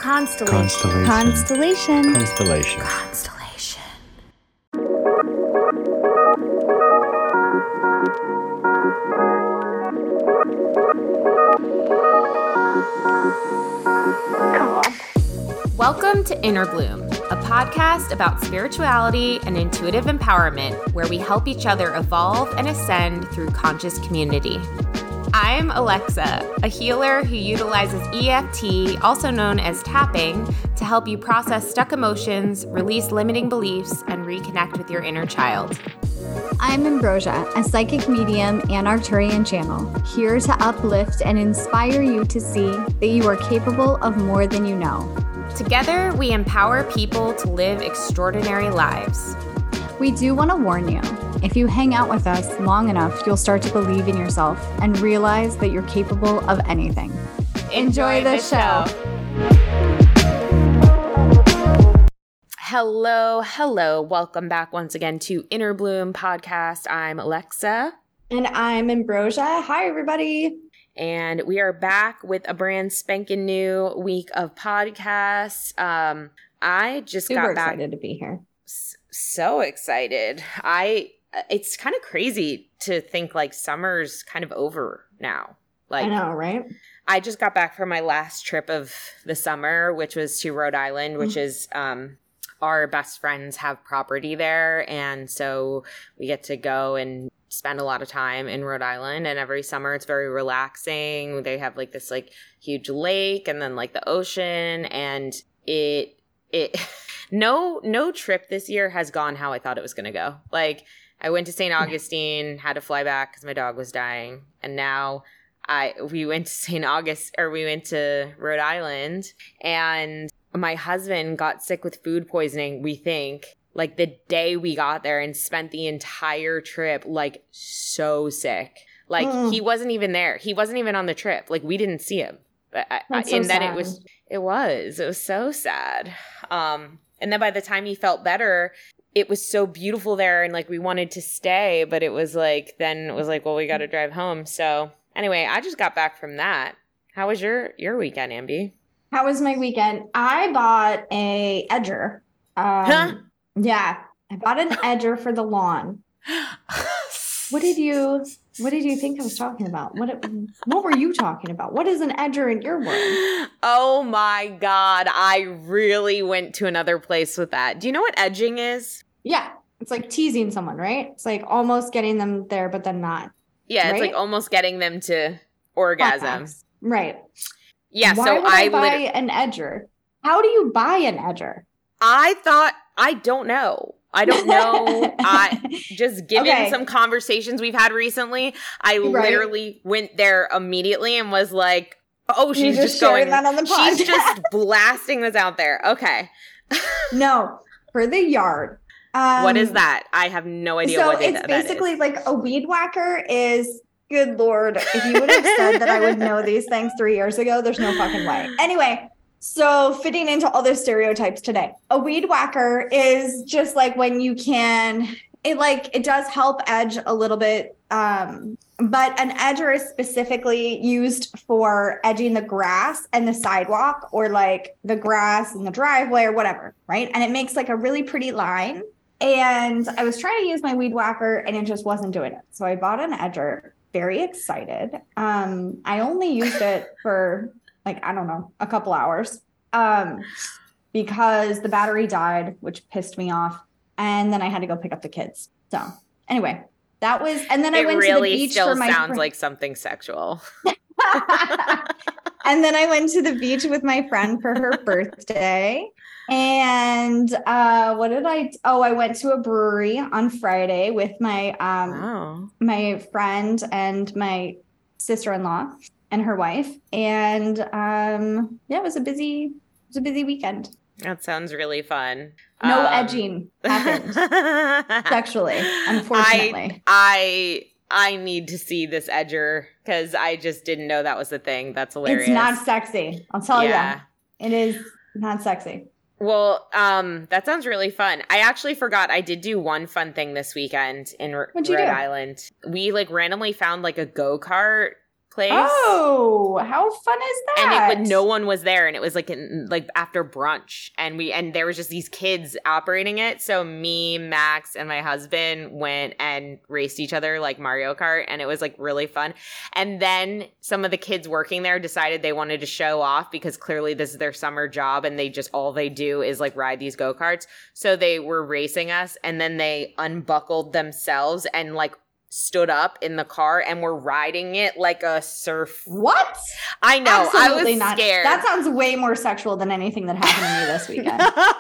Constellation. Constellation. Constellation. Constellation. Welcome to Inner Bloom, a podcast about spirituality and intuitive empowerment where we help each other evolve and ascend through conscious community. I'm Alexa, a healer who utilizes EFT, also known as tapping, to help you process stuck emotions, release limiting beliefs, and reconnect with your inner child. I'm Ambrosia, a psychic medium and Arcturian channel, here to uplift and inspire you to see that you are capable of more than you know. Together, we empower people to live extraordinary lives. We do want to warn you, if you hang out with us long enough, you'll start to believe in yourself and realize that you're capable of anything. Enjoy the show. Hello. Welcome back once again to Inner Bloom podcast. I'm Alexa. And I'm Ambrosia. Hi, everybody. And we are back with a brand spanking new week of podcasts. I just Super got back. excited to be here. So excited. It's kind of crazy to think like summer's kind of over now. Like, I know, right? I just got back from my last trip of the summer, which was to Rhode Island, which is our best friends have property there. And so we get to go and spend a lot of time in Rhode Island. And every summer it's very relaxing. They have like this like huge lake and then like the ocean. And it no trip this year has gone how I thought it was going to go. Like, I went to St. Augustine, had to fly back because my dog was dying. And now we went to Rhode Island, and my husband got sick with food poisoning, we think, like the day we got there, and spent the entire trip like so sick. Like he wasn't even there. He wasn't even on the trip. Like, we didn't see him. But it was so sad. And then by the time he felt better, it was so beautiful there, and like we wanted to stay, but it was like, well, we got to drive home. So anyway, I just got back from that. How was your weekend, Ambi? How was my weekend? I bought a edger. Yeah, I bought an edger for the lawn. What did you think I was talking about? What were you talking about? What is an edger in your world? Oh my God, I really went to another place with that. Do you know what edging is? Yeah, it's like teasing someone, right? It's like almost getting them there, but then not. Yeah, right? It's like almost getting them to orgasm. Right. Yeah, Why so would I buy an edger? How do you buy an edger? I don't know. Just given some conversations we've had recently, I literally went there immediately and was like, oh, she's just going that on the pod. She's just blasting this out there. Okay. No, for the yard. What is that? I have no idea what that is. So it's basically like a weed whacker is, good Lord, if you would have said that I would know these things 3 years ago, there's no fucking way. Anyway, so fitting into all those stereotypes today, a weed whacker is just like when you it does help edge a little bit. But an edger is specifically used for edging the grass and the sidewalk, or like the grass and the driveway or whatever, right? And it makes like a really pretty line. And I was trying to use my weed whacker and it just wasn't doing it. So I bought an edger, very excited. I only used it for like, I don't know, a couple hours, because the battery died, which pissed me off. And then I had to go pick up the kids. So anyway, that was, and then I went to the beach for my sounds like something sexual. And then I went to the beach with my friend for her birthday. And I went to a brewery on Friday with my my friend and my sister-in-law and her wife. And it was a busy weekend. That sounds really fun. No edging happened sexually, unfortunately. I need to see this edger because I just didn't know that was a thing. That's hilarious. It's not sexy. I'll tell you. It is not sexy. Well, that sounds really fun. I actually forgot I did do one fun thing this weekend in Rhode Island. We like randomly found like a go-kart place. Oh, how fun is that? And no one was there, and it was like after brunch, and there was just these kids operating it. So me, Max, and my husband went and raced each other like Mario Kart, and it was like really fun. And then some of the kids working there decided they wanted to show off because clearly this is their summer job, and all they do is like ride these go-karts. So they were racing us, and then they unbuckled themselves and like stood up in the car and were riding it like a surf. What? I know. Absolutely I was scared. That sounds way more sexual than anything that happened to me this weekend.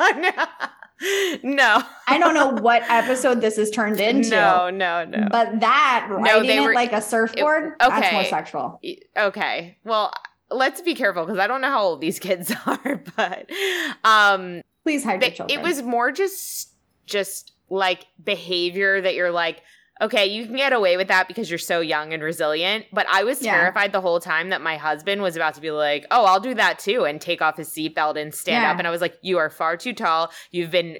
No. I don't know what episode this has turned into. No. But that riding it like a surfboard, that's more sexual. Okay. Well, let's be careful because I don't know how old these kids are, but please hide your children. It was more just like behavior that you're like, okay, you can get away with that because you're so young and resilient. But I was terrified the whole time that my husband was about to be like, oh, I'll do that too, and take off his seatbelt and stand up. And I was like, you are far too tall. You've been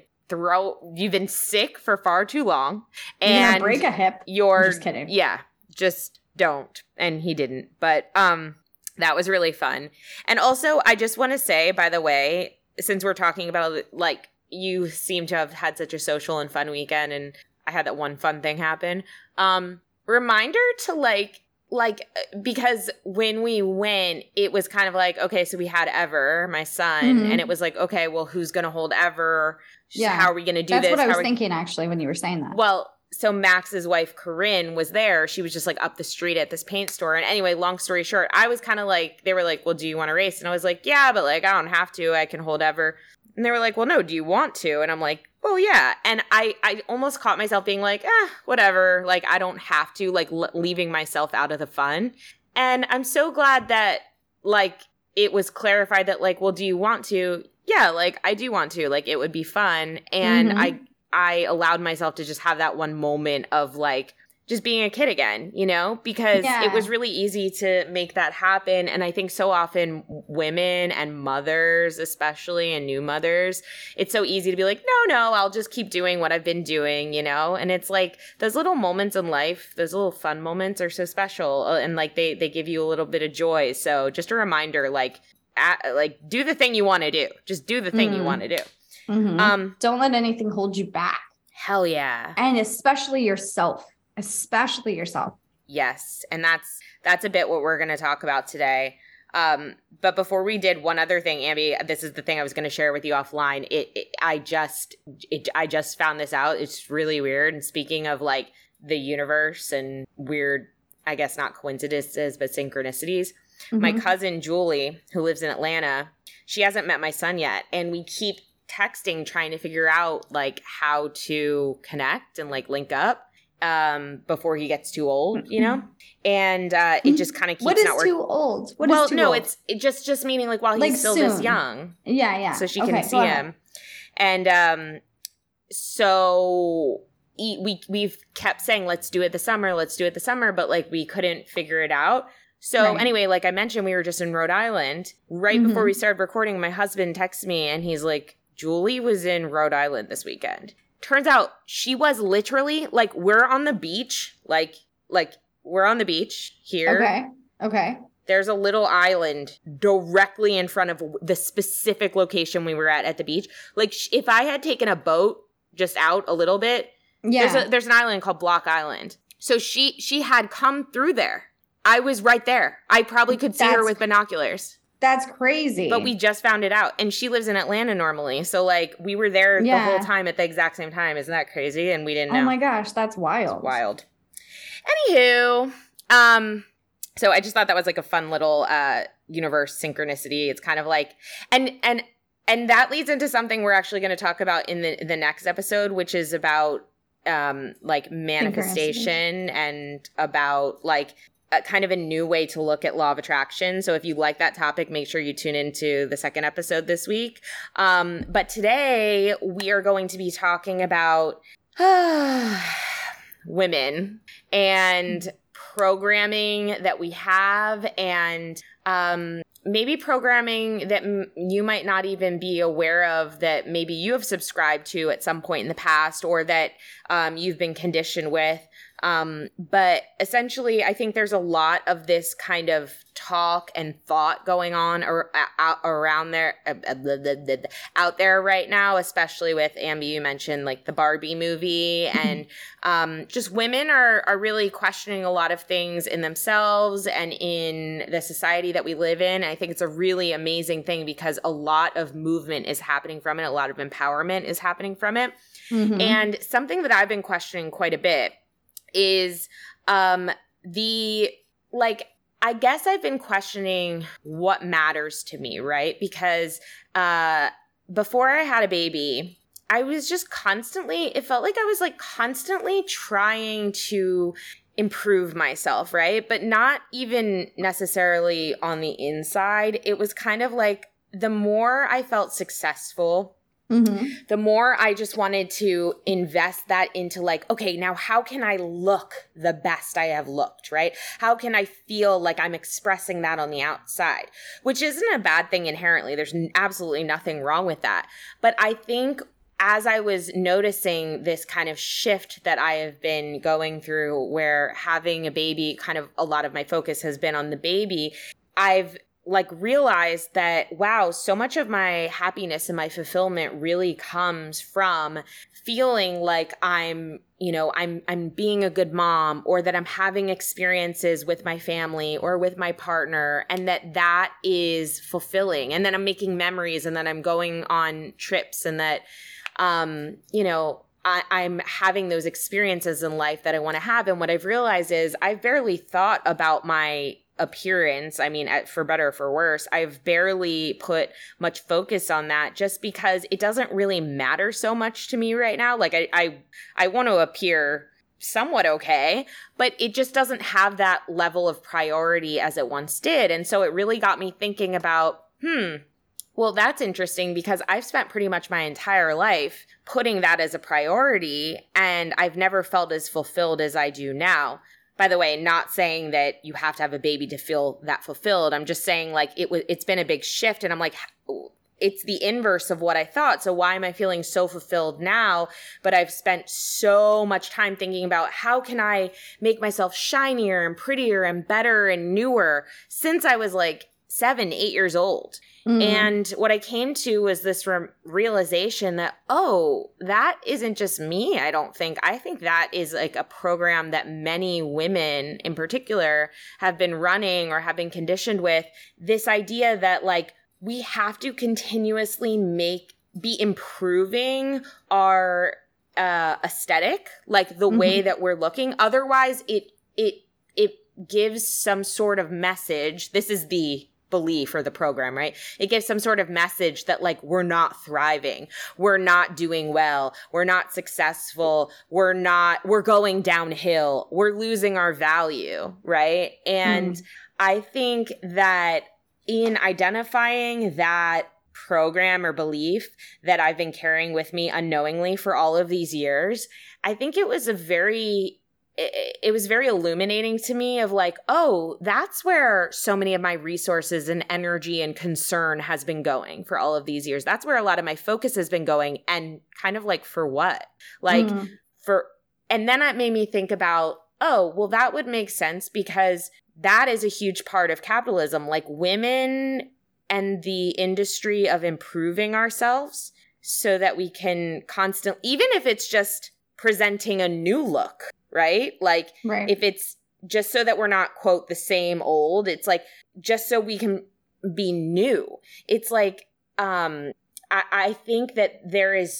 sick for far too long. And you're gonna break a hip. I'm just kidding. Yeah, just don't. And he didn't. But that was really fun. And also, I just want to say, by the way, since we're talking about like you seem to have had such a social and fun weekend, and I had that one fun thing happen. Reminder to like, because when we went, it was kind of like, okay, so we had Ever, my son, and it was like, okay, well, who's going to hold Ever? Yeah. How are we going to do this? That's what I was thinking, actually, when you were saying that. Well, so Max's wife, Corinne, was there. She was just like up the street at this paint store. And anyway, long story short, I was kind of like, they were like, well, do you want to race? And I was like, yeah, but like, I don't have to. I can hold Ever. And they were like, well, no, do you want to? And I'm like, well, yeah. And I almost caught myself being like, whatever. Like, I don't have to, like, leaving myself out of the fun. And I'm so glad that, like, it was clarified that, like, well, do you want to? Yeah, like, I do want to. Like, it would be fun. And I allowed myself to just have that one moment of, like, just being a kid again, you know, because it was really easy to make that happen. And I think so often women and mothers, especially, and new mothers, it's so easy to be like, no, I'll just keep doing what I've been doing, you know? And it's like those little moments in life, those little fun moments are so special. And like they give you a little bit of joy. So just a reminder, like do the thing you want to do. Just do the thing you want to do. Don't let anything hold you back. Hell yeah. And especially yourself. Yes. And that's a bit what we're going to talk about today. But before we did, one other thing, Ambi, this is the thing I was going to share with you offline. I just found this out. It's really weird. And speaking of like the universe and weird, I guess not coincidences, but synchronicities. My cousin Julie, who lives in Atlanta, she hasn't met my son yet. And we keep texting, trying to figure out like how to connect and like link up before he gets too old, you know? And it just kind of keeps not working. What is too old? It just meaning like while he's like still soon. This young. Yeah. So she can see him. And so we've kept saying, let's do it this summer, but like we couldn't figure it out. So anyway, like I mentioned, we were just in Rhode Island. Right before we started recording, my husband texted me and he's like, Julie was in Rhode Island this weekend. Turns out she was literally like, we're on the beach, like we're on the beach here. Okay. There's a little island directly in front of the specific location we were at the beach. Like if I had taken a boat just out a little bit, there's an island called Block Island. So she had come through there. I was right there. I probably could see her with binoculars. That's crazy. But we just found it out. And she lives in Atlanta normally. So, like, we were there the whole time at the exact same time. Isn't that crazy? And we didn't know. Oh, my gosh. That's wild. It's wild. Anywho, so I just thought that was, like, a fun little universe synchronicity. It's kind of like – and that leads into something we're actually going to talk about in the next episode, which is about, like, manifestation and about, like – kind of a new way to look at law of attraction. So if you like that topic, make sure you tune into the second episode this week. But today we are going to be talking about women and programming that we have and maybe programming that you might not even be aware of that maybe you have subscribed to at some point in the past or that you've been conditioned with. But essentially, I think there's a lot of this kind of talk and thought going on around there, out there right now, especially with Ambi, you mentioned like the Barbie movie, and just women are really questioning a lot of things in themselves and in the society that we live in. I think it's a really amazing thing because a lot of movement is happening from it. A lot of empowerment is happening from it. Mm-hmm. And something that I've been questioning quite a bit is I guess I've been questioning what matters to me, right? Because before I had a baby, I was just it felt like I was like constantly trying to improve myself, right? But not even necessarily on the inside. It was kind of like the more I felt successful, mm-hmm. the more I just wanted to invest that into like, okay, now how can I look the best I have looked, right? How can I feel like I'm expressing that on the outside? Which isn't a bad thing inherently. There's absolutely nothing wrong with that. But I think as I was noticing this kind of shift that I have been going through where having a baby, kind of a lot of my focus has been on the baby, I've like realized that, wow, so much of my happiness and my fulfillment really comes from feeling like I'm being a good mom, or that I'm having experiences with my family or with my partner, and that is fulfilling. And then I'm making memories, and then I'm going on trips, and that, I'm having those experiences in life that I want to have. And what I've realized is I've barely thought about my appearance. I mean, for better or for worse, I've barely put much focus on that just because it doesn't really matter so much to me right now. Like I want to appear somewhat okay, but it just doesn't have that level of priority as it once did. And so it really got me thinking about, well, that's interesting because I've spent pretty much my entire life putting that as a priority, and I've never felt as fulfilled as I do now. By the way, not saying that you have to have a baby to feel that fulfilled. I'm just saying like it's been a big shift, and I'm like, it's the inverse of what I thought. So why am I feeling so fulfilled now? But I've spent so much time thinking about how can I make myself shinier and prettier and better and newer since I was like 7, 8 years old. Mm-hmm. And what I came to was this realization that, oh, that isn't just me, I don't think. I think that is like a program that many women in particular have been running or have been conditioned with, this idea that like we have to continuously be improving our aesthetic, like the mm-hmm. way that we're looking. Otherwise, it gives some sort of message. This is the belief or the program, right? It gives some sort of message that like we're not thriving, we're not doing well, we're not successful, we're going downhill, we're losing our value, right? And I think that in identifying that program or belief that I've been carrying with me unknowingly for all of these years, I think it was very illuminating to me of like, oh, that's where so many of my resources and energy and concern has been going for all of these years. That's where a lot of my focus has been going, and kind of like for what? Like and then it made me think about, oh, well, that would make sense because that is a huge part of capitalism, like women and the industry of improving ourselves so that we can even if it's just presenting a new look, right? Like if it's just so that we're not, quote, the same old, it's like just so we can be new. It's like, I think that there is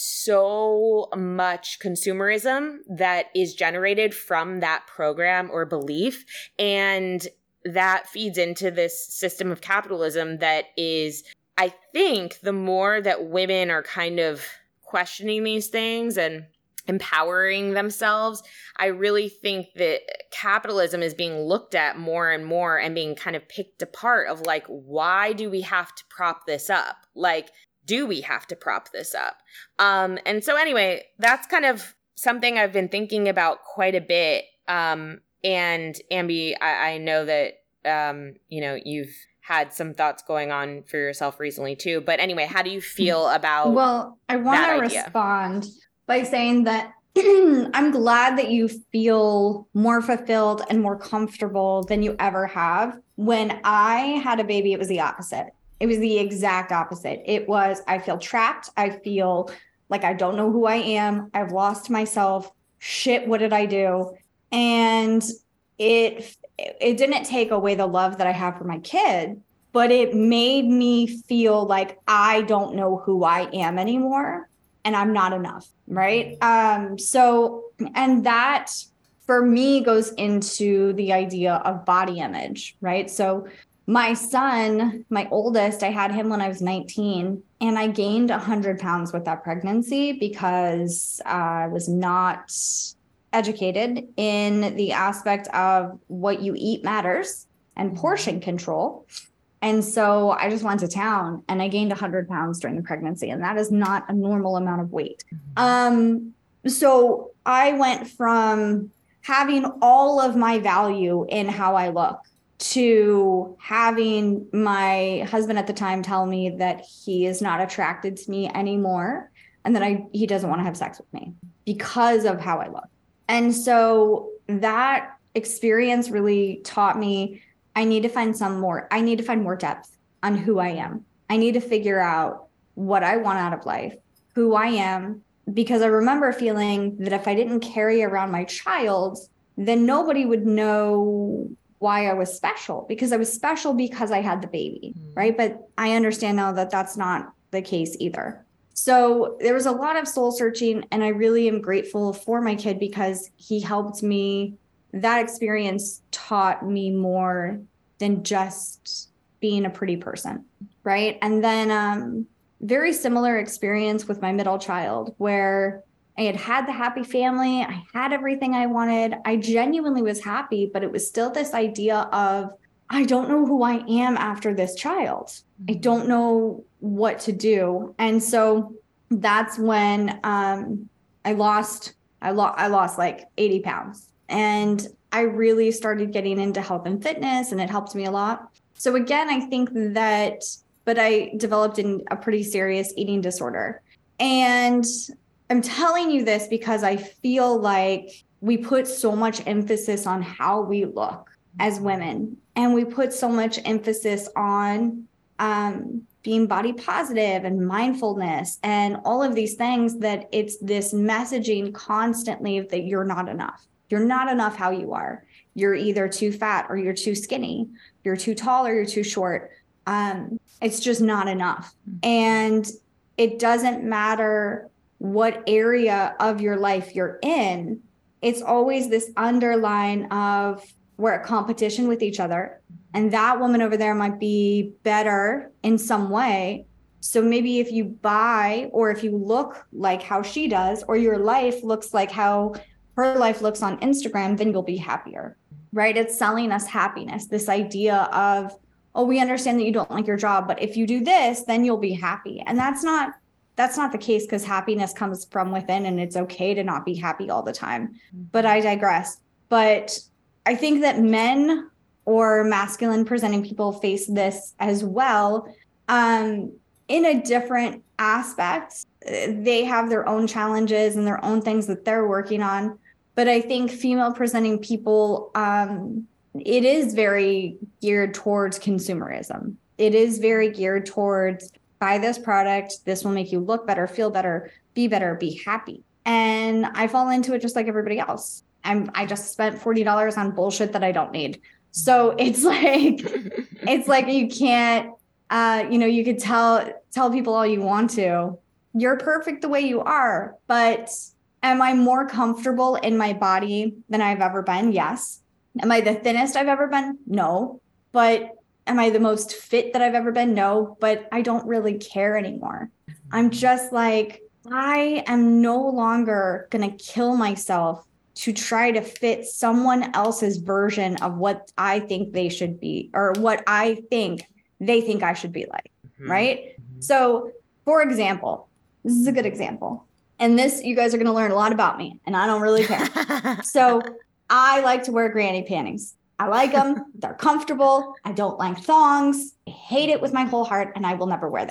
so much consumerism that is generated from that program or belief. And that feeds into this system of capitalism that is, I think the more that women are kind of questioning these things and empowering themselves, I really think that capitalism is being looked at more and more and being kind of picked apart of like, why do we have to prop this up? Like, do we have to prop this up? And so anyway, that's kind of something I've been thinking about quite a bit. And Ambi, I know that, you've had some thoughts going on for yourself recently too. But anyway, how do you feel about Well, I want to respond by saying that I'm glad that you feel more fulfilled and more comfortable than you ever have. When I had a baby, it was the opposite. It was the exact opposite. It was, I feel trapped. I feel like I don't know who I am. I've lost myself. Shit, what did I do? And it didn't take away the love that I have for my kid, but it made me feel like I don't know who I am anymore and I'm not enough, right? And that for me goes into the idea of body image, right? So my son, my oldest, I had him when I was 19, and I gained 100 pounds with that pregnancy because I was not educated in the aspect of what you eat matters and portion control. And so I just went to town and I gained 100 pounds during the pregnancy, and that is not a normal amount of weight. So I went from having all of my value in how I look to having my husband at the time tell me that he is not attracted to me anymore and that he doesn't want to have sex with me because of how I look. And so that experience really taught me I need to find more depth on who I am. I need to figure out what I want out of life, who I am, because I remember feeling that if I didn't carry around my child, then nobody would know why I was special, because I was special because I had the baby, right? But I understand now that that's not the case either. So there was a lot of soul searching, and I really am grateful for my kid because he helped me. That experience taught me more than just being a pretty person, right? And then very similar experience with my middle child, where I had the happy family. I had everything I wanted. I genuinely was happy, but it was still this idea of, I don't know who I am after this child. I don't know what to do. And so that's when I lost like 80 pounds. And I really started getting into health and fitness, and it helped me a lot. So again, I think that, but I developed a pretty serious eating disorder. And I'm telling you this because I feel like we put so much emphasis on how we look as women, and we put so much emphasis on being body positive and mindfulness and all of these things, that it's this messaging constantly that you're not enough. You're not enough how you are. You're either too fat or you're too skinny. You're too tall or you're too short. It's just not enough. And it doesn't matter what area of your life you're in. It's always this underline of we're at competition with each other. And that woman over there might be better in some way. So maybe if you buy, or if you look like how she does, or your life looks like how her life looks on Instagram, then you'll be happier, right? It's selling us happiness. This idea of, oh, we understand that you don't like your job, but if you do this, then you'll be happy. And that's not the case, because happiness comes from within, and it's okay to not be happy all the time. But I digress. But I think that men or masculine presenting people face this as well, in a different aspect. They have their own challenges and their own things that they're working on. But I think female presenting people, it is very geared towards consumerism. It is very geared towards, buy this product, this will make you look better, feel better, be happy. And I fall into it just like everybody else. I just spent $40 on bullshit that I don't need. So it's like you can't, you could tell people all you want to, you're perfect the way you are, but am I more comfortable in my body than I've ever been? Yes. Am I the thinnest I've ever been? No. But am I the most fit that I've ever been? No. But I don't really care anymore. I'm just like, I am no longer going to kill myself to try to fit someone else's version of what I think they should be, or what I think they think I should be like. Right. So, for example, this is a good example. And this, you guys are going to learn a lot about me, and I don't really care. So I like to wear granny panties. I like them. They're comfortable. I don't like thongs. I hate it with my whole heart, and I will never wear them.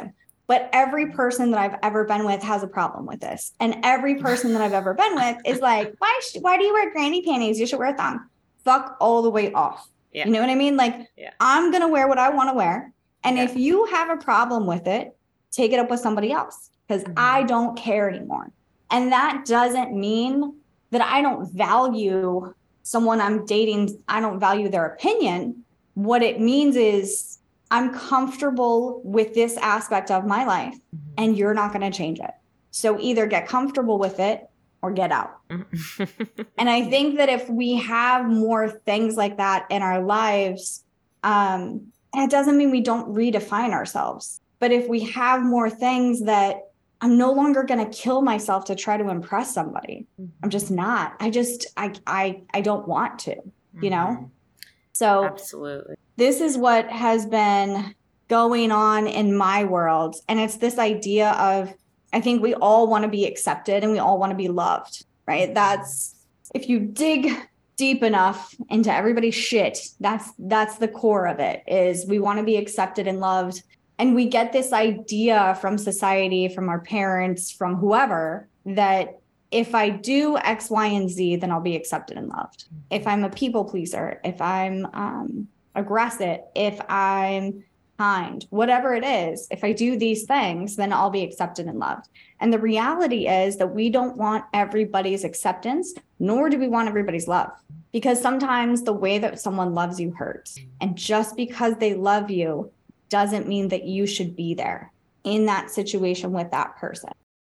but every person that I've ever been with has a problem with this. And every person that I've ever been with is like, why do you wear granny panties? You should wear a thong. Fuck all the way off. Yeah. You know what I mean? Like, I'm going to wear what I want to wear. And if you have a problem with it, take it up with somebody else, because I don't care anymore. And that doesn't mean that I don't value someone I'm dating. I don't value their opinion. What it means is I'm comfortable with this aspect of my life, and you're not going to change it. So either get comfortable with it or get out. And I think that if we have more things like that in our lives, it doesn't mean we don't redefine ourselves. But if we have more things that I'm no longer going to kill myself to try to impress somebody. I'm just not. I don't want to, you know? So absolutely. This is what has been going on in my world. And it's this idea of, I think we all want to be accepted and we all want to be loved, right? That's, if you dig deep enough into everybody's shit, that's the core of it, is we want to be accepted and loved. And we get this idea from society, from our parents, from whoever, that if I do X, Y, and Z, then I'll be accepted and loved. If I'm a people pleaser, if I'm aggressive, if I'm kind, whatever it is, if I do these things, then I'll be accepted and loved. And the reality is that we don't want everybody's acceptance, nor do we want everybody's love. Because sometimes the way that someone loves you hurts. And just because they love you doesn't mean that you should be there in that situation with that person.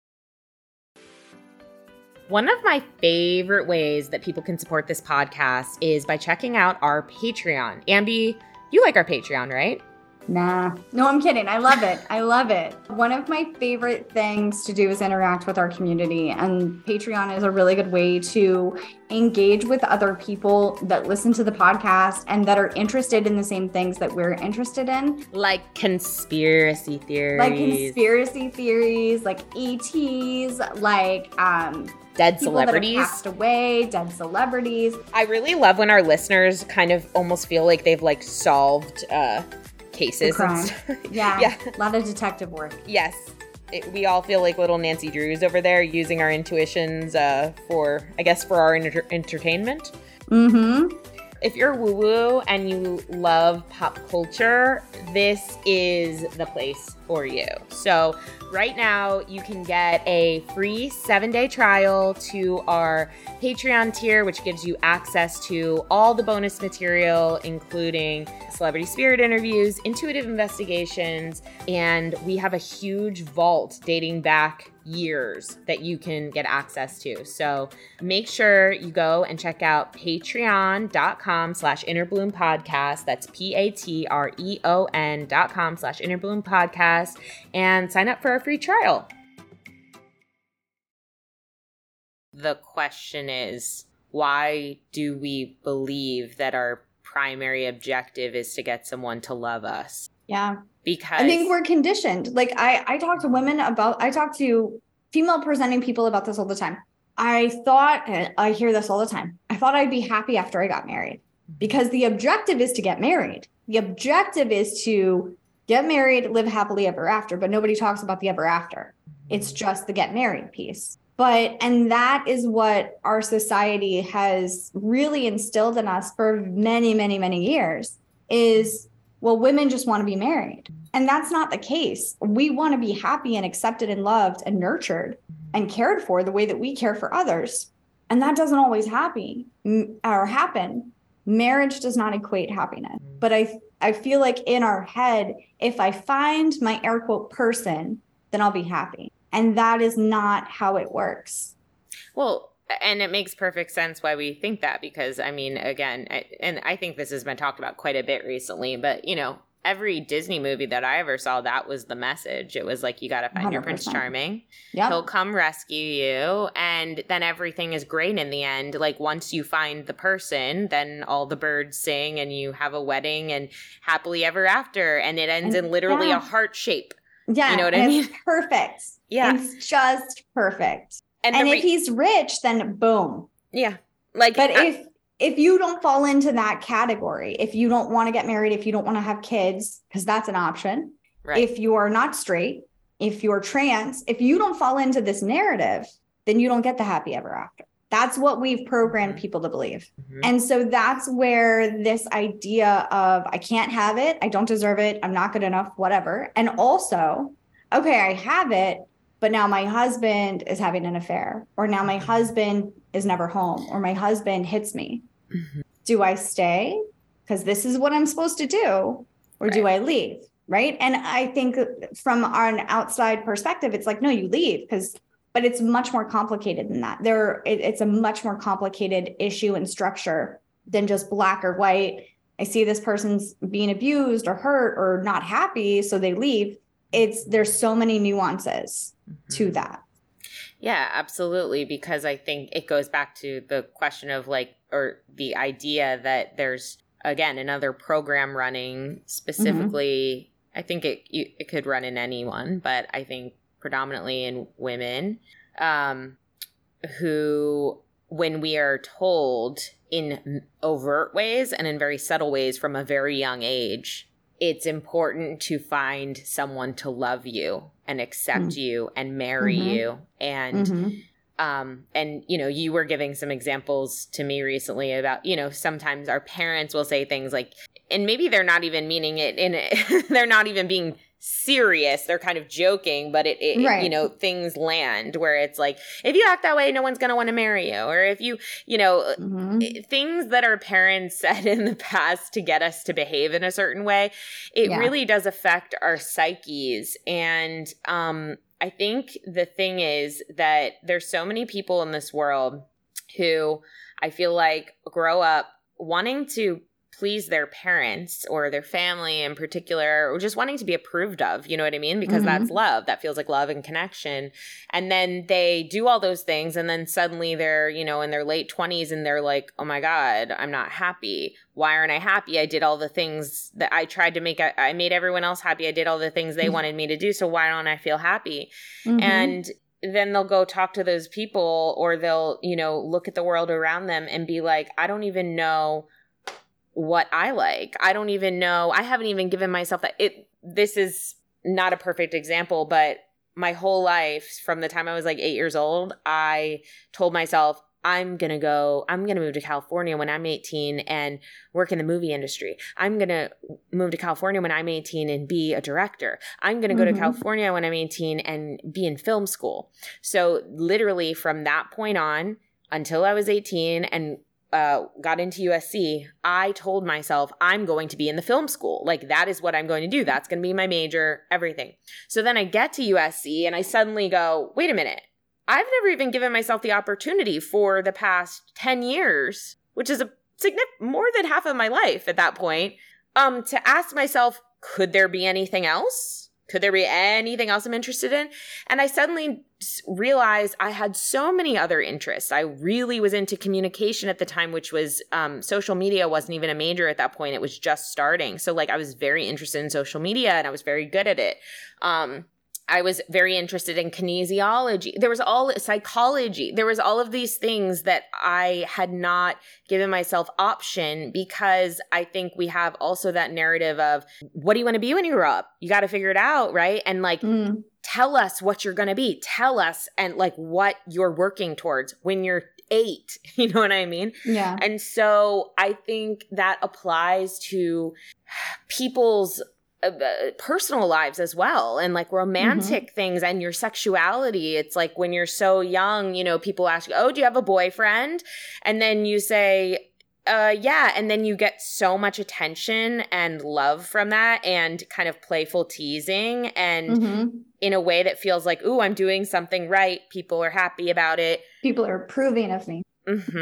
One of my favorite ways that people can support this podcast is by checking out our Patreon. Ambi, you like our Patreon, right? Nah. No, I'm kidding. I love it. I love it. One of my favorite things to do is interact with our community, and Patreon is a really good way to engage with other people that listen to the podcast and that are interested in the same things that we're interested in. Like conspiracy theories. Like ETs, like dead people celebrities that have passed away, dead celebrities. I really love when our listeners kind of almost feel like they've like solved cases. And stuff. Yeah. A lot of detective work. Yes. We all feel like little Nancy Drews over there, using our intuitions for our entertainment. Mm-hmm. If you're woo-woo and you love pop culture, this is the place for you. So right now you can get a free 7-day trial to our Patreon tier, which gives you access to all the bonus material, including celebrity spirit interviews, intuitive investigations, and we have a huge vault dating back years that you can get access to. So make sure you go and check out patreon.com/innerbloom podcast. That's patreon.com/innerbloom podcast and sign up for a free trial. The question is, why do we believe that our primary objective is to get someone to love us? Yeah. Because I think we're conditioned. Like I talk to female presenting people about this all the time. I hear this all the time. I thought I'd be happy after I got married, because the objective is to get married. The objective is to get married, live happily ever after, but nobody talks about the ever after. It's just the get married piece. And that is what our society has really instilled in us for many, many, many years is, well, women just want to be married. And that's not the case. We want to be happy and accepted and loved and nurtured and cared for the way that we care for others. And that doesn't always happen. Marriage does not equate happiness. But I feel like in our head, if I find my air quote person, then I'll be happy. And that is not how it works. Well, and it makes perfect sense why we think that, because, I mean, again, I think this has been talked about quite a bit recently, but, you know, every Disney movie that I ever saw, that was the message. It was like, you got to find 100%. Your Prince Charming. Yep. He'll come rescue you. And then everything is great in the end. Like, once you find the person, then all the birds sing and you have a wedding and happily ever after. And it ends in literally a heart shape. Yeah. You know what I mean? It's perfect. Yeah. It's just perfect. And if he's rich, then boom. Yeah. But if you don't fall into that category, if you don't want to get married, if you don't want to have kids, because that's an option. Right. If you are not straight, if you're trans, if you don't fall into this narrative, then you don't get the happy ever after. That's what we've programmed people to believe. And so that's where this idea of I can't have it, I don't deserve it, I'm not good enough, whatever. And also, okay, I have it, but now my husband is having an affair, or now my husband is never home, or my husband hits me. Do I stay because this is what I'm supposed to do, or do I leave? Right. And I think from an outside perspective, it's like, no, you leave, but it's much more complicated than that. It's a much more complicated issue and structure than just black or white. I see this person's being abused or hurt or not happy, so they leave. There's so many nuances to that. Yeah, absolutely. Because I think it goes back to the question of or the idea that there's, again, another program running specifically. I think it could run in anyone, but I think predominantly in women, who, when we are told in overt ways and in very subtle ways from a very young age, it's important to find someone to love you and accept you and marry you. And, and, you were giving some examples to me recently about, sometimes our parents will say things like, and maybe they're not even meaning it they're not even being serious. They're kind of joking, but it things land where it's like, if you act that way, no one's going to want to marry you. Or if you, things that our parents said in the past to get us to behave in a certain way, it really does affect our psyches. And I think the thing is that there's so many people in this world who I feel like grow up wanting to please their parents or their family in particular, or just wanting to be approved of, you know what I mean? Because that's love. That feels like love and connection. And then they do all those things, and then suddenly they're, in their late 20s, and they're like, oh my God, I'm not happy. Why aren't I happy? I did all the things that I tried to make. I made everyone else happy. I did all the things they wanted me to do. So why don't I feel happy? And then they'll go talk to those people, or they'll, look at the world around them and be like, I don't even know what I like. I don't even know. I haven't even given myself that. This is not a perfect example, but my whole life, from the time I was like 8 years old, I told myself, I'm going to move to California when I'm 18 and work in the movie industry. I'm going to move to California when I'm 18 and be a director. I'm going to go to California when I'm 18 and be in film school. So literally from that point on until I was 18 and got into USC, I told myself I'm going to be in the film school. Like, that is what I'm going to do. That's going to be my major, everything. So then I get to USC and I suddenly go, wait a minute. I've never even given myself the opportunity for the past 10 years, which is more than half of my life at that point, to ask myself, could there be anything else? Could there be anything else I'm interested in? And I suddenly realized I had so many other interests. I really was into communication at the time, which was social media wasn't even a major at that point. It was just starting. So I was very interested in social media and I was very good at it. I was very interested in kinesiology. There was all psychology. There was all of these things that I had not given myself option, because I think we have also that narrative of, what do you want to be when you grow up? You got to figure it out, right? And tell us what you're going to be. Tell us and what you're working towards when you're 8. You know what I mean? Yeah. And so I think that applies to people's personal lives as well, and romantic things and your sexuality. It's like when you're so young, people ask you, oh, do you have a boyfriend? And then you say, yeah. And then you get so much attention and love from that, and kind of playful teasing, and in a way that feels like, ooh, I'm doing something right. People are happy about it. People are approving of me.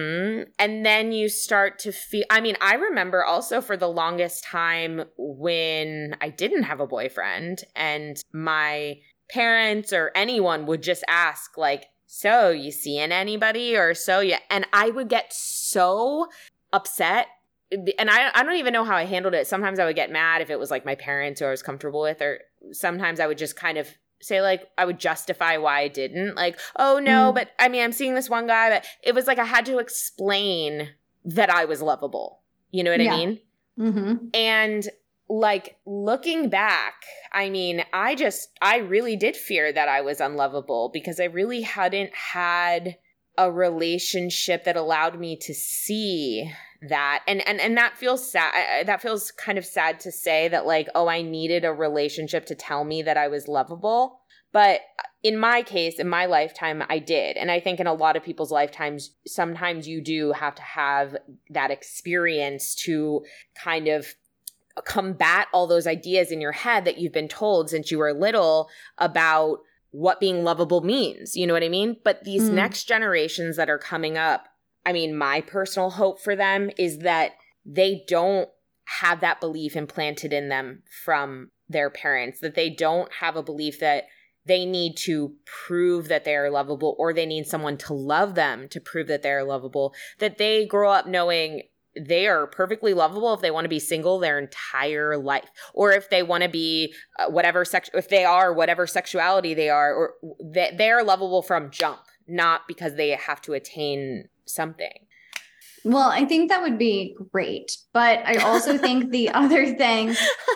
And then you start to feel, I remember also for the longest time when I didn't have a boyfriend, and my parents or anyone would just ask so you seeing anybody, or and I would get so upset. And I don't even know how I handled it. Sometimes I would get mad if it was my parents who I was comfortable with, or sometimes I would just kind of say I would justify why I didn't, oh no, but I'm seeing this one guy, but it was I had to explain that I was lovable. You know what I mean? And like looking back, I mean, I really did fear that I was unlovable because I really hadn't had a relationship that allowed me to see that. And that feels sad. That feels kind of sad to say that like, oh, I needed a relationship to tell me that I was lovable. But in my case, in my lifetime, I did. And I think in a lot of people's lifetimes, sometimes you do have to have that experience to kind of combat all those ideas in your head that you've been told since you were little about what being lovable means. You know what I mean? But these next generations that are coming up, I mean, my personal hope for them is that they don't have that belief implanted in them from their parents, that they don't have a belief that they need to prove that they are lovable or they need someone to love them to prove that they're lovable, that they grow up knowing they are perfectly lovable if they want to be single their entire life, or if they want to be if they are whatever sexuality they are, or that they are lovable from jump, not because they have to attain something. Well, I think that would be great, but I also think the other thing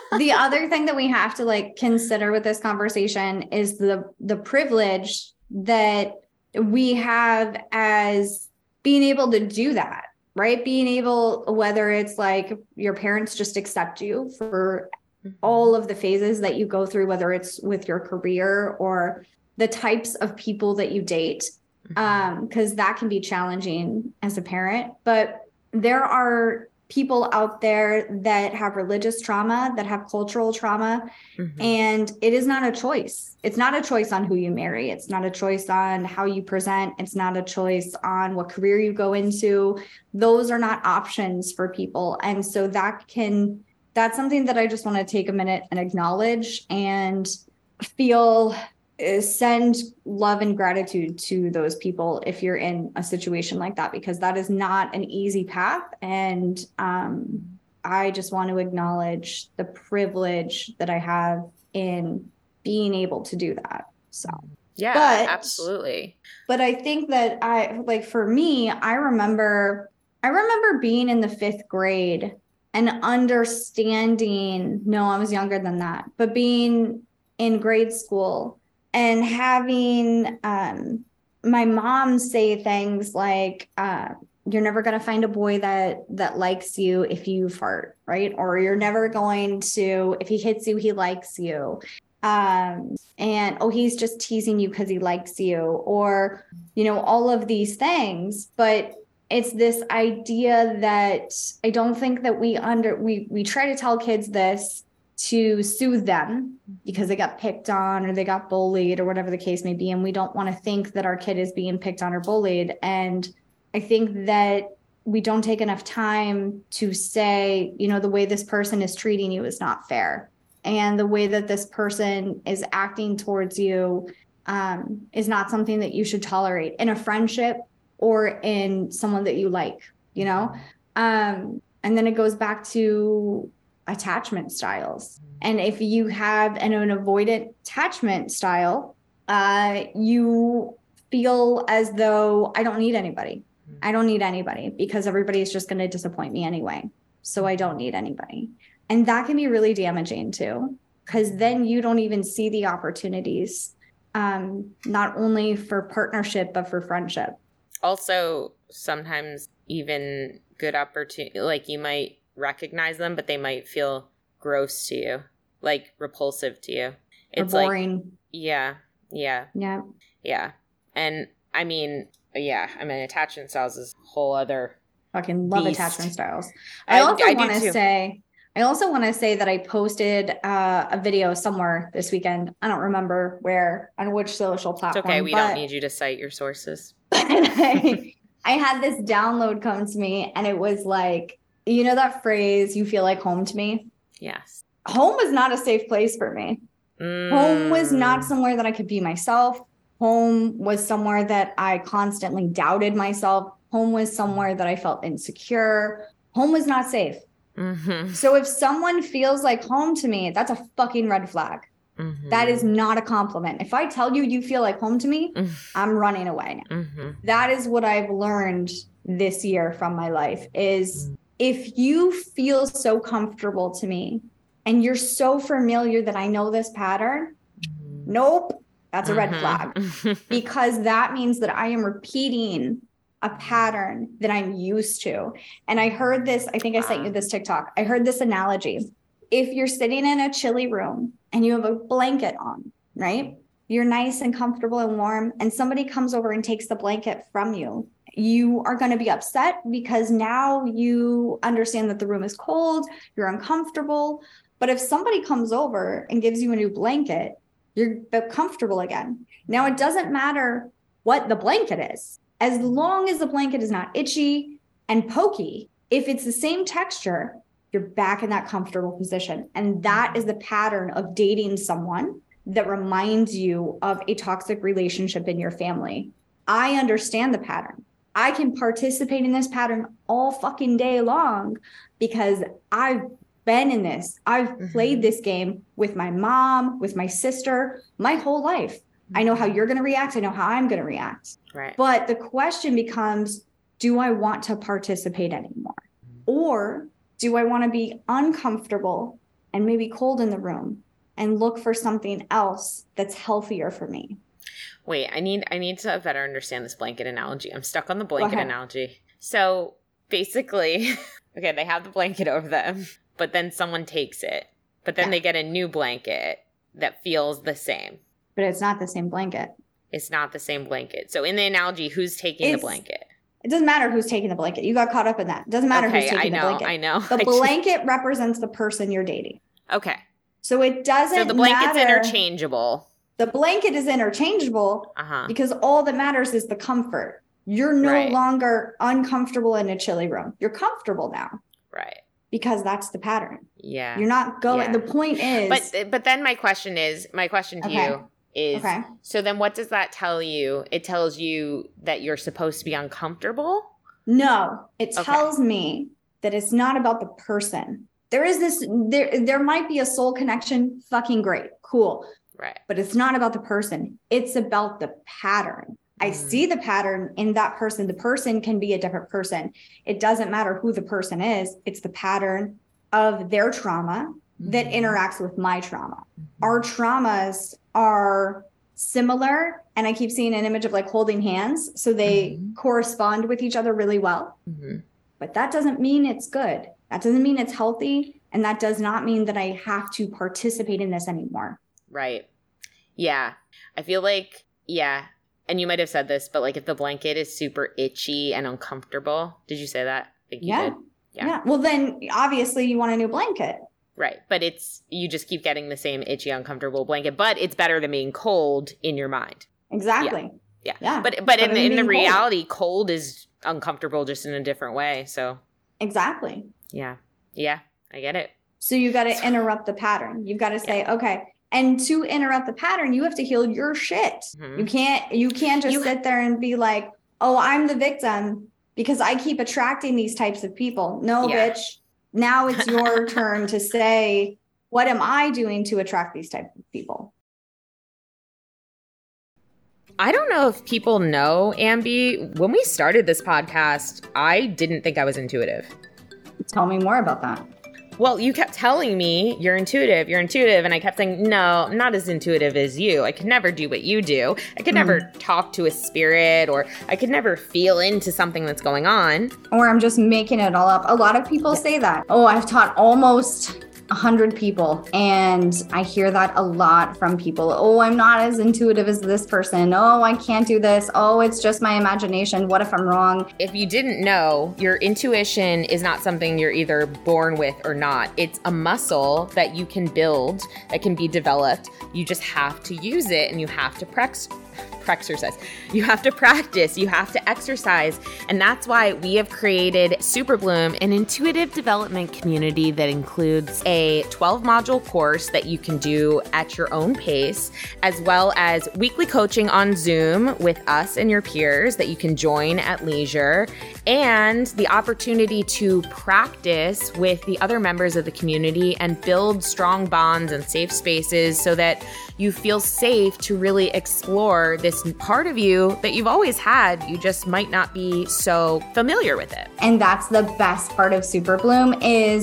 that we have to like consider with this conversation is the privilege that we have as being able to do that. Right? Being able, whether it's like your parents just accept you for all of the phases that you go through, whether it's with your career or the types of people that you date, because that can be challenging as a parent. But there are people out there that have religious trauma, that have cultural trauma, and it is not a choice. It's not a choice on who you marry. It's not a choice on how you present. It's not a choice on what career you go into. Those are not options for people. And so that's something that I just want to take a minute and acknowledge and send love and gratitude to those people if you're in a situation like that, because that is not an easy path. And I just want to acknowledge the privilege that I have in being able to do that. So yeah, absolutely. But I think that for me, I remember being in the 5th grade and understanding, no, I was younger than that, but being in grade school and having my mom say things like, you're never going to find a boy that likes you if you fart, right? Or you're never going to, if he hits you, he likes you. And, oh, he's just teasing you because he likes you, or, all of these things. But it's this idea that I don't think that we try to tell kids this to soothe them because they got picked on or they got bullied or whatever the case may be. And we don't want to think that our kid is being picked on or bullied. And I think that we don't take enough time to say, the way this person is treating you is not fair. And the way that this person is acting towards you is not something that you should tolerate in a friendship or in someone that you like, and then it goes back to attachment styles. And if you have an avoidant attachment style, you feel as though I don't need anybody. I don't need anybody because everybody is just going to disappoint me anyway. So I don't need anybody. And that can be really damaging too, because then you don't even see the opportunities, not only for partnership, but for friendship. Also, sometimes even good opportunity, like you might recognize them, but they might feel gross to you, like repulsive to you. It's or boring. Like, yeah. And I mean, attachment styles is a whole other fucking love beast. Attachment styles. I also want to say that I posted a video somewhere this weekend. I don't remember where, on which social platform. It's okay. We don't need you to cite your sources. I had this download come to me and it was like, that phrase, you feel like home to me? Yes. Home was not a safe place for me. Home was not somewhere that I could be myself. Home was somewhere that I constantly doubted myself. Home was somewhere that I felt insecure. Home was not safe. Mm-hmm. So if someone feels like home to me, that's a fucking red flag. Mm-hmm. That is not a compliment. If I tell you feel like home to me, I'm running away now. Mm-hmm. That is what I've learned this year from my life is if you feel so comfortable to me and you're so familiar that I know this pattern, nope, that's a red flag. Because that means that I am repeating a pattern that I'm used to. And I heard this, I think I sent you this TikTok. I heard this analogy. If you're sitting in a chilly room and you have a blanket on, right? You're nice and comfortable and warm, and somebody comes over and takes the blanket from you. You are going to be upset because now you understand that the room is cold, you're uncomfortable. But if somebody comes over and gives you a new blanket, you're comfortable again. Now, it doesn't matter what the blanket is. As long as the blanket is not itchy and pokey, if it's the same texture, you're back in that comfortable position. And that is the pattern of dating someone that reminds you of a toxic relationship in your family. I understand the pattern. I can participate in this pattern all fucking day long because I've been in this. I've played this game with my mom, with my sister, my whole life. I know how you're going to react. I know how I'm going to react. Right. But the question becomes, do I want to participate anymore? Or do I want to be uncomfortable and maybe cold in the room and look for something else that's healthier for me? Wait, I need to better understand this blanket analogy. I'm stuck on the blanket analogy. So basically, okay, they have the blanket over them, but then someone takes it. But then they get a new blanket that feels the same. But it's not the same blanket. It's not the same blanket. So in the analogy, who's taking the blanket? It doesn't matter who's taking the blanket. You got caught up in that. It doesn't matter who's taking the blanket. I know. The blanket represents the person you're dating. Okay. So it doesn't matter. So the blanket's interchangeable. The blanket is interchangeable because all that matters is the comfort. You're no longer uncomfortable in a chilly room. You're comfortable now. Right. Because that's the pattern. Yeah. You're not going. The point is. But then my question to you is, so then what does that tell you? It tells you that you're supposed to be uncomfortable? No, it tells me that it's not about the person. There is this, there might be a soul connection. Fucking great. Cool. Right. But it's not about the person. It's about the pattern. I see the pattern in that person. The person can be a different person. It doesn't matter who the person is. It's the pattern of their trauma that interacts with my trauma. Our traumas are similar. And I keep seeing an image of like holding hands. So they correspond with each other really well. But that doesn't mean it's good. That doesn't mean it's healthy. And that does not mean that I have to participate in this anymore. Right. Yeah. I feel like, and you might have said this, but like if the blanket is super itchy and uncomfortable, did you say that? I think you did. Yeah. Well, then obviously you want a new blanket. Right. But you just keep getting the same itchy, uncomfortable blanket, but it's better than being cold in your mind. Exactly. Yeah. But in the reality, cold is uncomfortable just in a different way. So. Exactly. Yeah. I get it. So you got to interrupt the pattern. You've got to say, okay. And to interrupt the pattern, you have to heal your shit. You can't just sit there and be like, oh, I'm the victim because I keep attracting these types of people. No, bitch. Now it's your turn to say, what am I doing to attract these types of people? I don't know if people know, Ambi, when we started this podcast, I didn't think I was intuitive. Tell me more about that. Well, you kept telling me you're intuitive, and I kept saying, no, I'm not as intuitive as you. I could never do what you do. I could never talk to a spirit, or I could never feel into something that's going on. Or I'm just making it all up. A lot of people say that. Oh, I've taught almost 100 people, and I hear that a lot from people. Oh, I'm not as intuitive as this person. Oh, I can't do this. Oh, it's just my imagination. What if I'm wrong? If you didn't know, your intuition is not something you're either born with or not. It's a muscle that you can build, that can be developed. You just have to use it, and you have to exercise. You have to practice. You have to exercise. And that's why we have created Super Bloom, an intuitive development community that includes a 12-module course that you can do at your own pace, as well as weekly coaching on Zoom with us and your peers that you can join at leisure, and the opportunity to practice with the other members of the community and build strong bonds and safe spaces so that you feel safe to really explore this part of you that you've always had. You just might not be so familiar with it. And that's the best part of Super Bloom is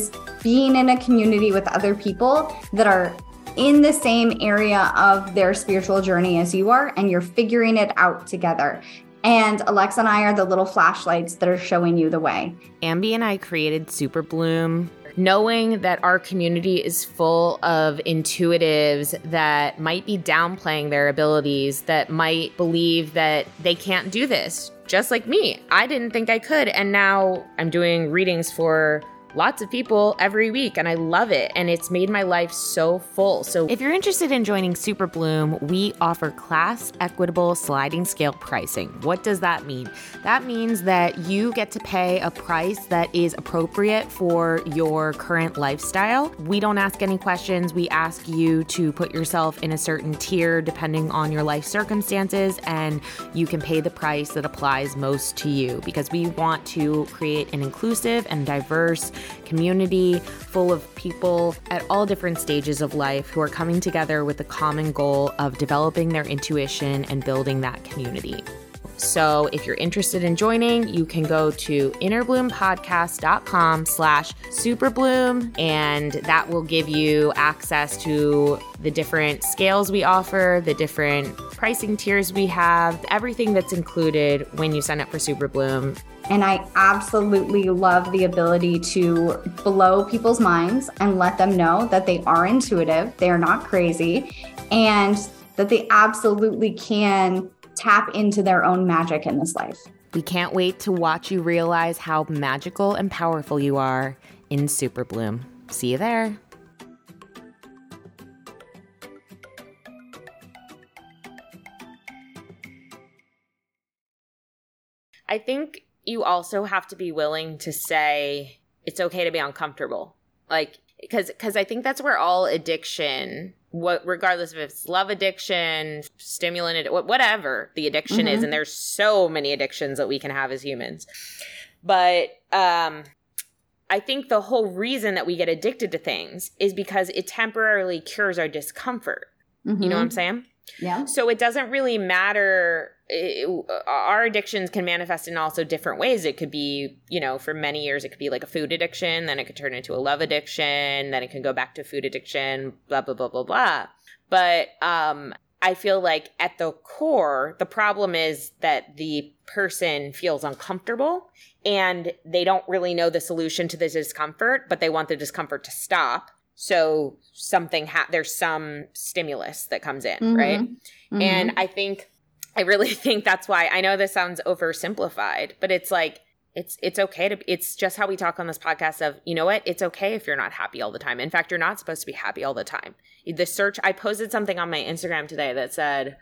being in a community with other people that are in the same area of their spiritual journey as you are, and you're figuring it out together. And Alexa and I are the little flashlights that are showing you the way. Ambi and I created Super Bloom knowing that our community is full of intuitives that might be downplaying their abilities, that might believe that they can't do this. Just like me. I didn't think I could. And now I'm doing readings for lots of people every week, and I love it. And it's made my life so full. So if you're interested in joining Super Bloom, we offer class equitable sliding scale pricing. What does that mean? That means that you get to pay a price that is appropriate for your current lifestyle. We don't ask any questions. We ask you to put yourself in a certain tier depending on your life circumstances, and you can pay the price that applies most to you, because we want to create an inclusive and diverse community full of people at all different stages of life who are coming together with the common goal of developing their intuition and building that community. So if you're interested in joining, you can go to innerbloom.podcast.com/superbloom, and that will give you access to the different scales we offer, the different pricing tiers we have, everything that's included when you sign up for Super Bloom. And I absolutely love the ability to blow people's minds and let them know that they are intuitive, they are not crazy, and that they absolutely can tap into their own magic in this life. We can't wait to watch you realize how magical and powerful you are in Super Bloom. See you there. I think you also have to be willing to say it's okay to be uncomfortable. Like, because I think that's where all addiction, regardless if it's love addiction, stimulant, whatever the addiction is, and there's so many addictions that we can have as humans. But I think the whole reason that we get addicted to things is because it temporarily cures our discomfort. You know what I'm saying? Yeah. So it doesn't really matter. Our addictions can manifest in also different ways. It could be, for many years, it could be like a food addiction. Then it could turn into a love addiction. Then it can go back to food addiction, blah, blah, blah, blah, blah. But I feel like at the core, the problem is that the person feels uncomfortable and they don't really know the solution to the discomfort, but they want the discomfort to stop. So there's some stimulus that comes in, right? And I really think that's why, I know this sounds oversimplified, but it's like, it's okay it's just how we talk on this podcast of, you know what? It's okay if you're not happy all the time. In fact, you're not supposed to be happy all the time. I posted something on my Instagram today that said,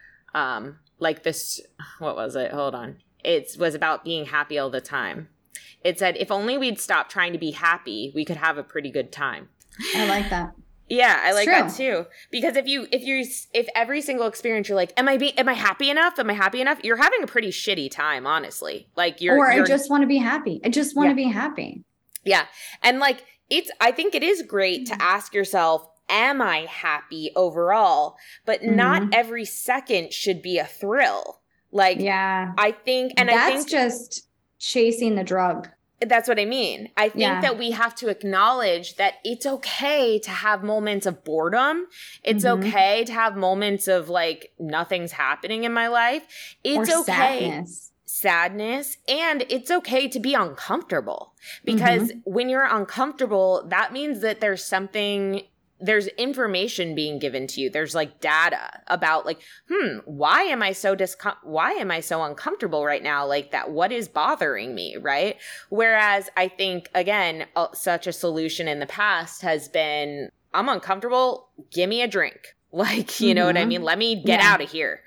what was it? Hold on. It was about being happy all the time. It said, if only we'd stop trying to be happy, we could have a pretty good time. I like that. Yeah, I like that too. Because if every single experience you're like, am I happy enough? Am I happy enough? You're having a pretty shitty time, honestly. Like I just want to be happy. I just want to be happy. Yeah. And I think it is great to ask yourself, am I happy overall? But not every second should be a thrill. I think that's just chasing the drug. That's what I mean. I think that we have to acknowledge that it's okay to have moments of boredom. It's okay to have moments of nothing's happening in my life. It's okay. Sadness. And it's okay to be uncomfortable, because when you're uncomfortable, that means that there's information being given to you. There's data about why am I so uncomfortable right now? What is bothering me, right? Whereas I think, again, such a solution in the past has been, I'm uncomfortable, give me a drink. You know what I mean? Let me get out of here.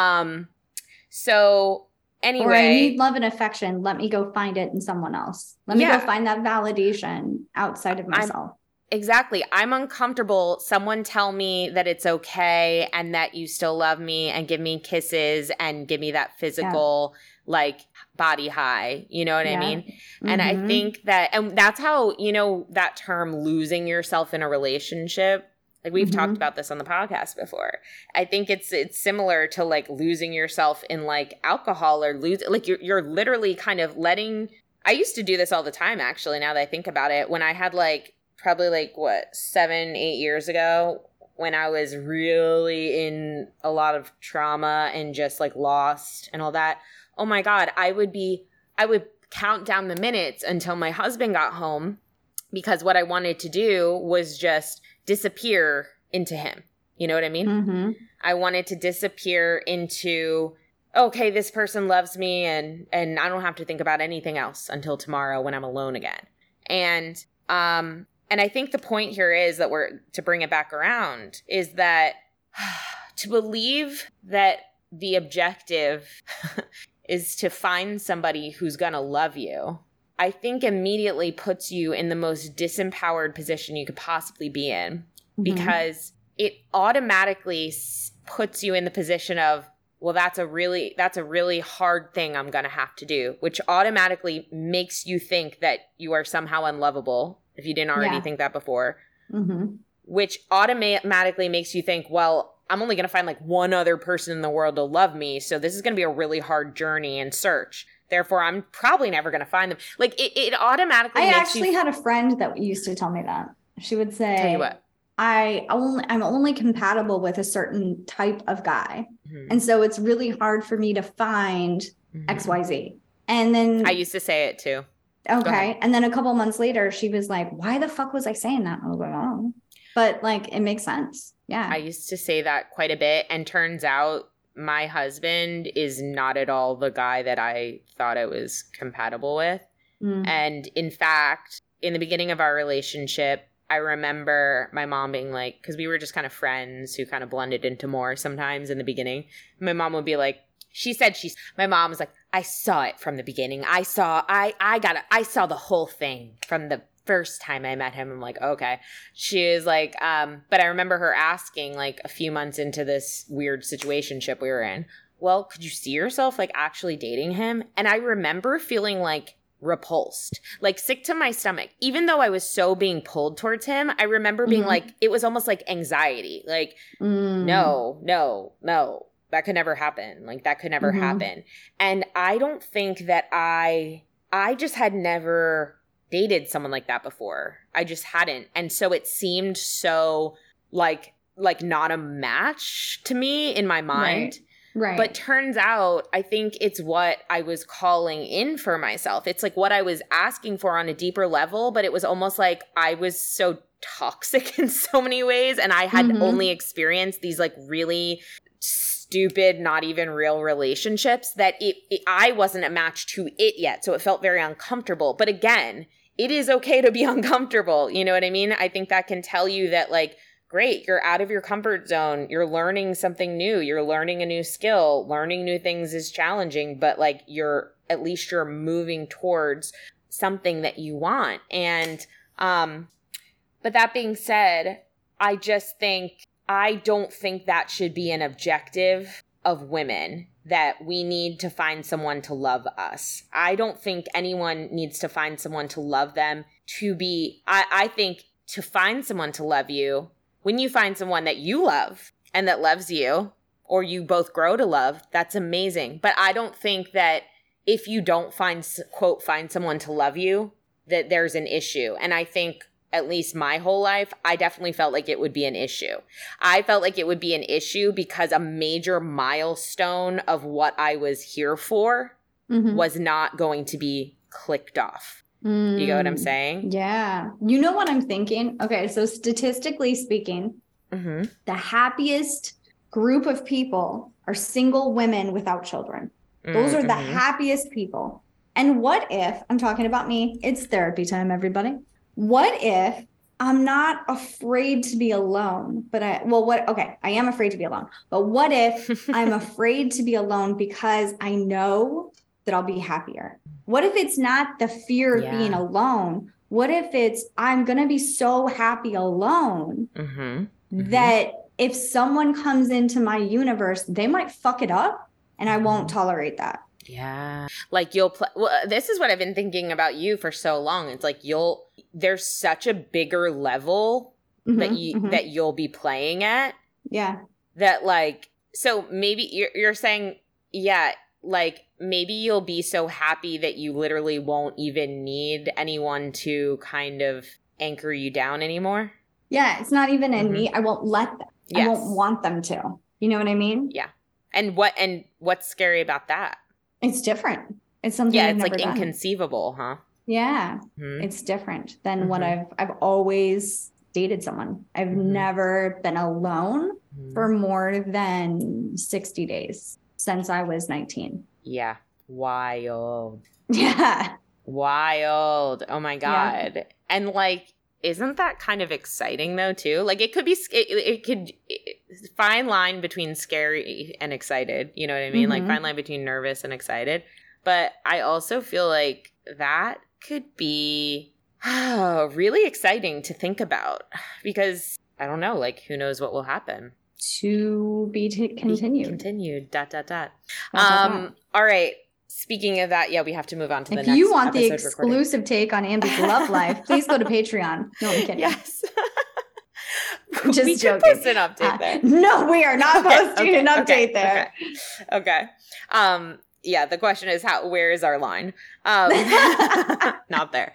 So anyway. Or I need love and affection. Let me go find it in someone else. Let me go find that validation outside of myself. Exactly. I'm uncomfortable. Someone tell me that it's okay and that you still love me and give me kisses and give me that physical, body high. You know what I mean? And I think and that's how, that term losing yourself in a relationship, we've talked about this on the podcast before. I think it's similar to losing yourself in alcohol, or you're literally kind of letting, I used to do this all the time, actually, now that I think about it, when I had probably like 7-8 years ago, when I was really in a lot of trauma and just like lost and all that. Oh my God, I would count down the minutes until my husband got home, because what I wanted to do was just disappear into him. You know what I mean? Mm-hmm. I wanted to disappear into, okay, this person loves me, and I don't have to think about anything else until tomorrow when I'm alone again. And I think the point here is that to bring it back around, is that to believe that the objective is to find somebody who's going to love you, I think immediately puts you in the most disempowered position you could possibly be in, because it automatically puts you in the position of, well, that's a really hard thing I'm going to have to do, which automatically makes you think that you are somehow unlovable, if you didn't already think that before, which automatically makes you think, well, I'm only going to find like one other person in the world to love me, so this is going to be a really hard journey and search. Therefore, I'm probably never going to find them. Like, it automatically makes actually had a friend that used to tell me that. She would say, tell you what, I'm only compatible with a certain type of guy. And so it's really hard for me to find XYZ. And then I used to say it too. Okay. And then a couple months later, she was like, why the fuck was I saying that? I was like, oh, but like, it makes sense. Yeah. I used to say that quite a bit. And turns out my husband is not at all the guy that I thought I was compatible with. And in fact, in the beginning of our relationship, I remember my mom being like, because we were just kind of friends who kind of blended into more sometimes in the beginning. My mom would be like, my mom was like, I saw it from the beginning. I saw the whole thing from the first time I met him. I'm like, okay. She was like, but I remember her asking like a few months into this weird situationship we were in, well, could you see yourself like actually dating him? And I remember feeling like repulsed, like sick to my stomach. Even though I was so being pulled towards him, I remember being like, it was almost like anxiety. Like, no, that could never happen. Like, that could never happen. And I don't think that I just had never dated someone like that before. I just hadn't. And so it seemed so like not a match to me in my mind. Right. But turns out, I think it's what I was calling in for myself. It's like what I was asking for on a deeper level, but it was almost like I was so toxic in so many ways. And I had only experienced these like really stupid, not even real relationships that I wasn't a match to it yet. So it felt very uncomfortable. But again, it is okay to be uncomfortable. You know what I mean? I think that can tell you that like, great, you're out of your comfort zone. You're learning something new. You're learning a new skill. Learning new things is challenging, but like at least you're moving towards something that you want. And, but that being said, I don't think that should be an objective of women, that we need to find someone to love us. I don't think anyone needs to find someone to love them I think to find someone to love you, when you find someone that you love and that loves you, or you both grow to love, that's amazing. But I don't think that if you don't find someone to love you, that there's an issue. And I think at least my whole life, I definitely felt like it would be an issue. I felt like it would be an issue because a major milestone of what I was here for was not going to be clicked off. You get what I'm saying? Yeah. You know what I'm thinking? Okay, so statistically speaking, the happiest group of people are single women without children. Those are the happiest people. And what if, I'm talking about me, it's therapy time, everybody. What if I'm not afraid to be alone, but I am afraid to be alone. But what if I'm afraid to be alone because I know that I'll be happier? What if it's not the fear of being alone? What if it's, I'm going to be so happy alone that if someone comes into my universe, they might fuck it up and I won't tolerate that. Yeah. Like this is what I've been thinking about you for so long. It's like there's such a bigger level that you'll be playing at. Yeah. That like, so maybe you're saying, yeah, like maybe you'll be so happy that you literally won't even need anyone to kind of anchor you down anymore. Yeah, it's not even in me. I won't let them. Yes. I won't want them to. You know what I mean? Yeah. And what's scary about that? It's different. It's something I've it's never like done. Inconceivable, huh? Yeah. It's different than what I've always dated someone. I've never been alone for more than 60 days since I was 19. Yeah. Wild. Yeah. Wild. Oh my God. Yeah. And like, isn't that kind of exciting though too? Like it could be, it could fine line between scary and excited. You know what I mean? Like fine line between nervous and excited. But I also feel like that could be really exciting to think about because I don't know, like who knows what will happen. To be continued. Continued. ... All right. Speaking of that, yeah, we have to move on to the next episode. If you want the exclusive take on Ambi's love life, please go to Patreon. No, I'm kidding. Yes. Just we joking. Post an update there. No, we are not posting an update there. Okay. Yeah, the question is where is our line? Not there.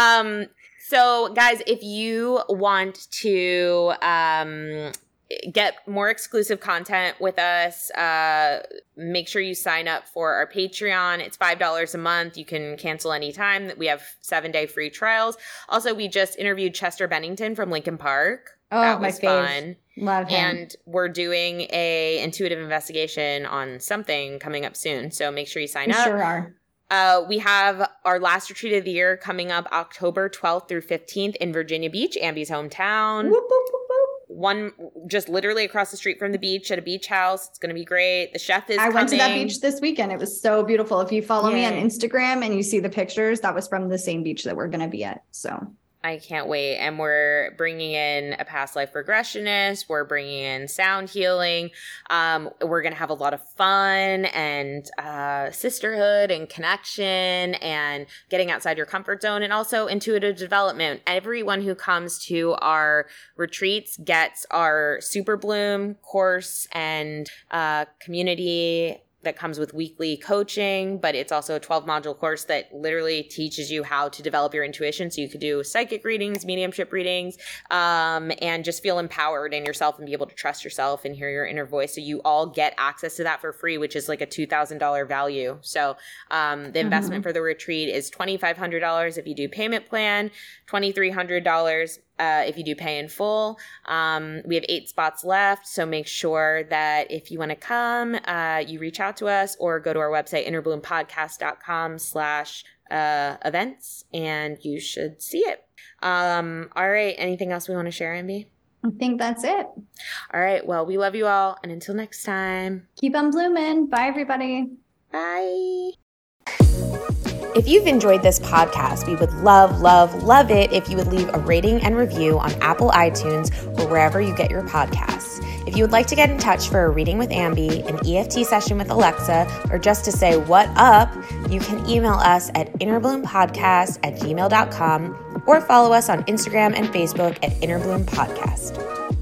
So guys, if you want to get more exclusive content with us, make sure you sign up for our Patreon. It's $5 a month. You can cancel anytime. We have 7-day free trials. Also, we just interviewed Chester Bennington from Linkin Park. Oh, that was fun. Love him. And we're doing a intuitive investigation on something coming up soon. So make sure you sign up. Sure are. We have our last retreat of the year coming up October 12th through 15th in Virginia Beach, Ambi's hometown. Whoop, whoop, whoop, whoop. One just literally across the street from the beach at a beach house. It's going to be great. The chef is coming. I went to that beach this weekend. It was so beautiful. If you follow me on Instagram and you see the pictures, that was from the same beach that we're going to be at. So I can't wait. And we're bringing in a past life regressionist. We're bringing in sound healing. We're going to have a lot of fun and sisterhood and connection and getting outside your comfort zone and also intuitive development. Everyone who comes to our retreats gets our Super Bloom course and community that comes with weekly coaching, but it's also a 12-module course that literally teaches you how to develop your intuition. So you could do psychic readings, mediumship readings, and just feel empowered in yourself and be able to trust yourself and hear your inner voice. So you all get access to that for free, which is like a $2,000 value. So the investment for the retreat is $2,500 if you do payment plan, $2,300 if you do pay in full. We have 8 spots left, so make sure that if you want to come, you reach out to us or go to our website, innerbloomspodcast.com/events, and you should see it. All right. Anything else we want to share, Ambi? I think that's it. All right. Well, we love you all, and until next time. Keep on blooming. Bye, everybody. Bye. If you've enjoyed this podcast, we would love, love, love it if you would leave a rating and review on Apple iTunes or wherever you get your podcasts. If you would like to get in touch for a reading with Ambi, an EFT session with Alexa, or just to say what up, you can email us at innerbloom.podcast@gmail.com or follow us on Instagram and Facebook at Innerbloom Podcast.